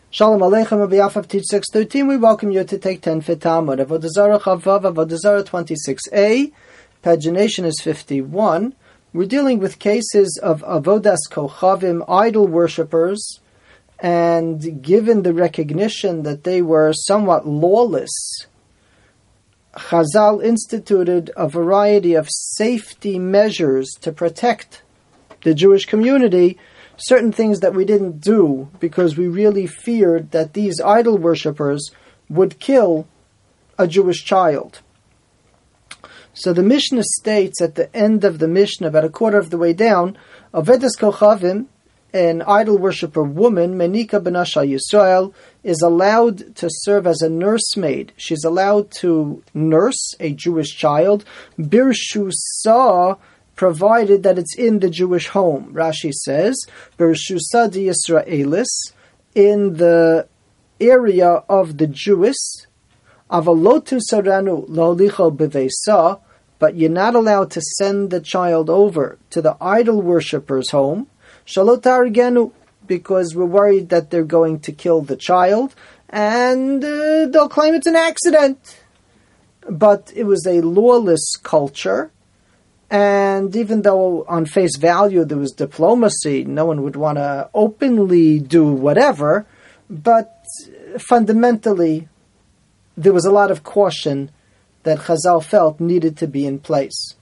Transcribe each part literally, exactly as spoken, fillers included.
Shalom Aleichem, Rabbi Yafaf, Teach six thirteen. We welcome you to take ten Fit Talmud. Avodah Zarah Chavav, Avodah Zarah twenty-six A. Pagination is fifty-one. We're dealing with cases of Avodas Kochavim, idol worshippers, and given the recognition that they were somewhat lawless, Chazal instituted a variety of safety measures to protect the Jewish community. Certain things that we didn't do because we really feared that these idol worshippers would kill a Jewish child. So the Mishnah states at the end of the Mishnah, about a quarter of the way down, Avodas Kochavim, an idol worshipper woman, Menika Benasha Yisrael, is allowed to serve as a nursemaid. She's allowed to nurse a Jewish child, Birshusa, provided that it's in the Jewish home. Rashi says, Bershusa di Yisraelis, in the area of the Jews, Avalotu saranu lolicho bevesa, but you're not allowed to send the child over to the idol worshipper's home, Shalotar Genu, because we're worried that they're going to kill the child, and uh, they'll claim it's an accident. But it was a lawless culture, and even though on face value there was diplomacy, no one would want to openly do whatever, but fundamentally there was a lot of caution that Chazal felt needed to be in place.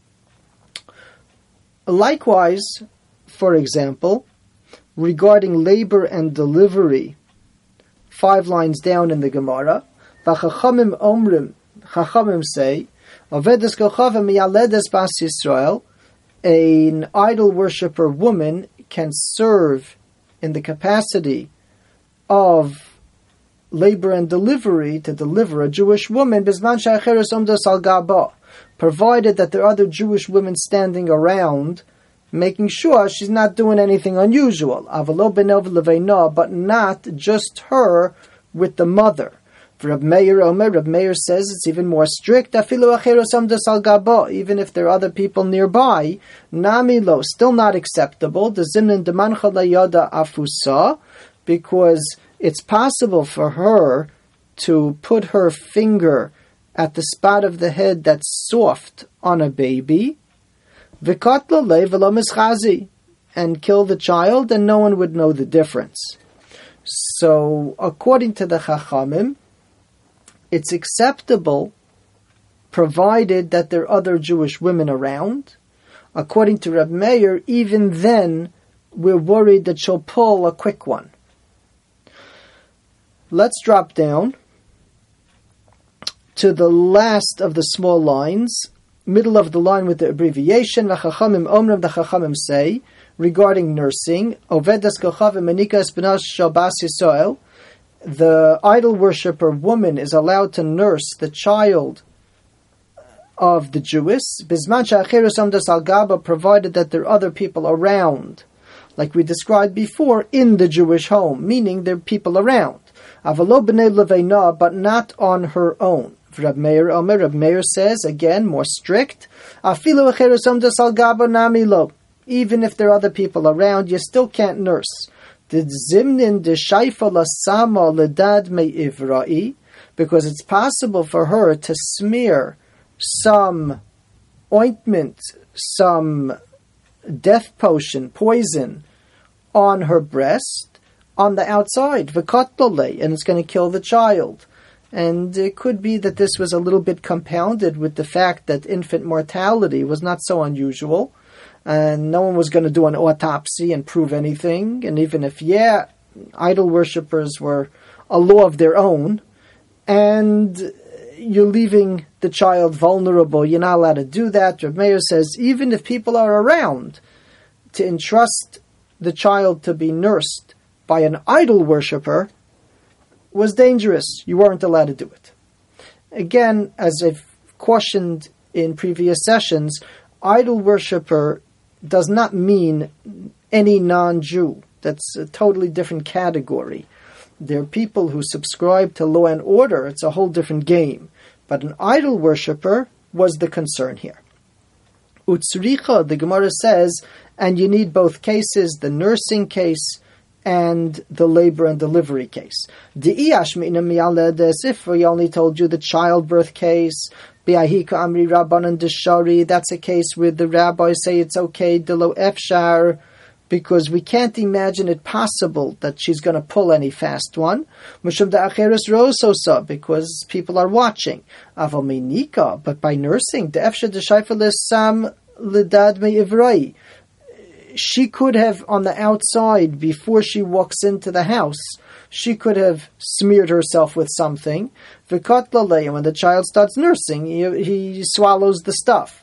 Likewise, for example, regarding labor and delivery, five lines down in the Gemara, V'chachamim omrim, Chachamim say, Avodas Kochavim miyaledes bas Yisrael, an idol worshipper woman can serve in the capacity of labor and delivery to deliver a Jewish woman, bisman she'acheres omdos al gaba, provided that there are other Jewish women standing around, making sure she's not doing anything unusual. Avalo benov leveina, but not just her with the mother. Reb Meir Omer, Reb Meir says it's even more strict. Afilu acheros omdos al gaba, even if there are other people nearby, nami lo, still not acceptable. The zimnin demancha layada afusa, because it's possible for her to put her finger at the spot of the head that's soft on a baby, v'katla le v'lo mischazi, and kill the child, and no one would know the difference. So, according to the Chachamim, it's acceptable provided that there are other Jewish women around. According to Reb Meir, even then, we're worried that she'll pull a quick one. Let's drop down to the last of the small lines, middle of the line with the abbreviation. V'chachamim omrim, the Chachamim say, regarding nursing, Ovedas Kochavim menika es benas shel bas Yisrael, the idol worshipper woman is allowed to nurse the child of the Jewish, bisman she'acheres omdos al gaba, provided that there are other people around, like we described before, in the Jewish home, meaning there are people around. Avalo b'nei leveina, but not on her own. Reb Meir Omer, Reb Meir says, again, more strict, afilu acheres omdos al gaba nami lo, even if there are other people around, you still can't nurse. Did zimnin de shaifa lasama ledad me ivrai, because it's possible for her to smear some ointment, some death potion, poison, on her breast, on the outside, v'katlole, and it's going to kill the child. And it could be that this was a little bit compounded with the fact that infant mortality was not so unusual, and no one was going to do an autopsy and prove anything. And even if, yeah, idol worshippers were a law of their own, and you're leaving the child vulnerable, you're not allowed to do that. Reb Meir says, even if people are around, to entrust the child to be nursed by an idol worshipper was dangerous. You weren't allowed to do it. Again, as I've cautioned in previous sessions, idol worshipper does not mean any non-Jew. That's a totally different category. There are people who subscribe to law and order. It's a whole different game. But an idol worshipper was the concern here. Utsricha, the Gemara says, and you need both cases, the nursing case and the labor and delivery case. If we only told you the childbirth case, that's a case where the rabbis say it's okay, delo efshar, because we can't imagine it possible that she's going to pull any fast one. Because people are watching. But by nursing, she could have, on the outside, before she walks into the house, she could have smeared herself with something. And when the child starts nursing, he, he swallows the stuff.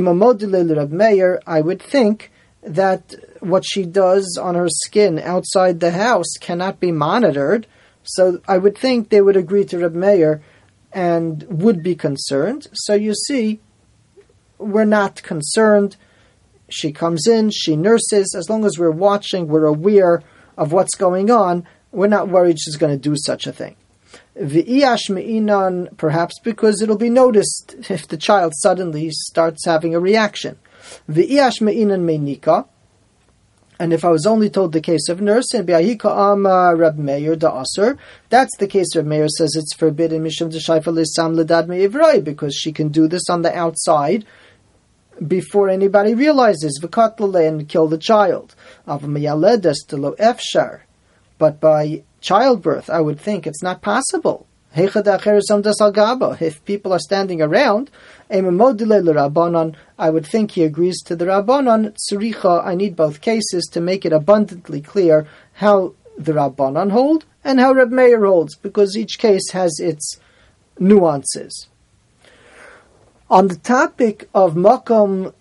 I would think that what she does on her skin outside the house cannot be monitored. So I would think they would agree to Reb Meir and would be concerned. So you see, we're not concerned. She comes in, she nurses. As long as we're watching, we're aware of what's going on, we're not worried she's going to do such a thing. V'iyash me'inan, perhaps because it'll be noticed if the child suddenly starts having a reaction. V'iyash me'inan me'nika, and if I was only told the case of nursing, bi'ahika ama Reb Meir da'asur, that's the case Reb Meir says it's forbidden mishum d'shayfa l'sam l'dad me'ivroi, because she can do this on the outside before anybody realizes, v'katlale, and kill the child. Av meyaledes d'lo efshar, but by childbirth, I would think it's not possible. If people are standing around, I would think he agrees to the Rabbanon. Tzuricha, I need both cases to make it abundantly clear how the Rabbanon hold and how Reb Meir holds, because each case has its nuances. On the topic of makom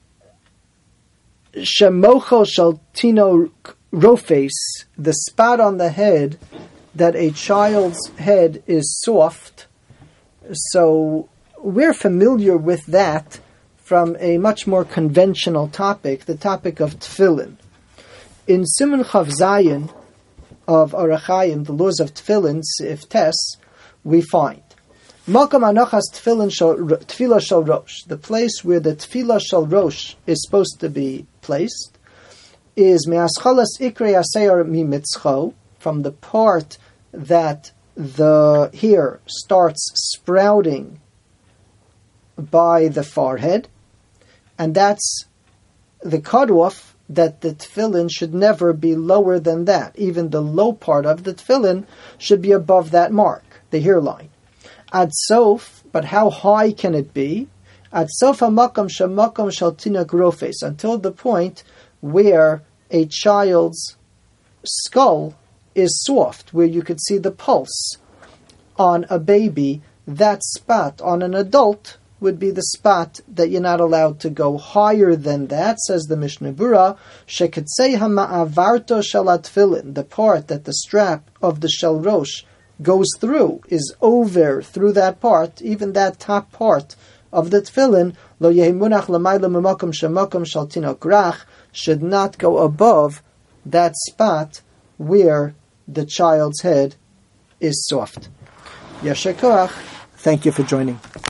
shemocho shel tino rofes, the spot on the head that a child's head is soft, so we're familiar with that from a much more conventional topic, the topic of tefillin. In Siman Chav Zayin of Orach Chaim, the laws of tefillin, Sif Tes, we find Makom Anachas Tefillin Tefillah Shel Rosh, the place where the Tefillah Shel Rosh is supposed to be placed, is Me'aschalas Ikrei Aseir Mimitzcho, from the part that the hair starts sprouting by the forehead, and that's the cutoff that the tefillin should never be lower than that. Even the low part of the tefillin should be above that mark, the hairline. Ad sof, but how high can it be? Ad sof hamakam shemakam shel tinok rofes, until the point where a child's skull is soft, where you could see the pulse. On a baby, that spot on an adult would be the spot that you're not allowed to go higher than that, says the Mishnah Berurah. Sheketsei hama'avarto shalat tefillin, the part that the strap of the shel rosh goes through, is over through that part, even that top part of the tefillin, lo yehimunach l'mayla m'makom shemakom shel tinok rach, should not go above that spot where the child's head is soft. Yasher koach. Thank you for joining.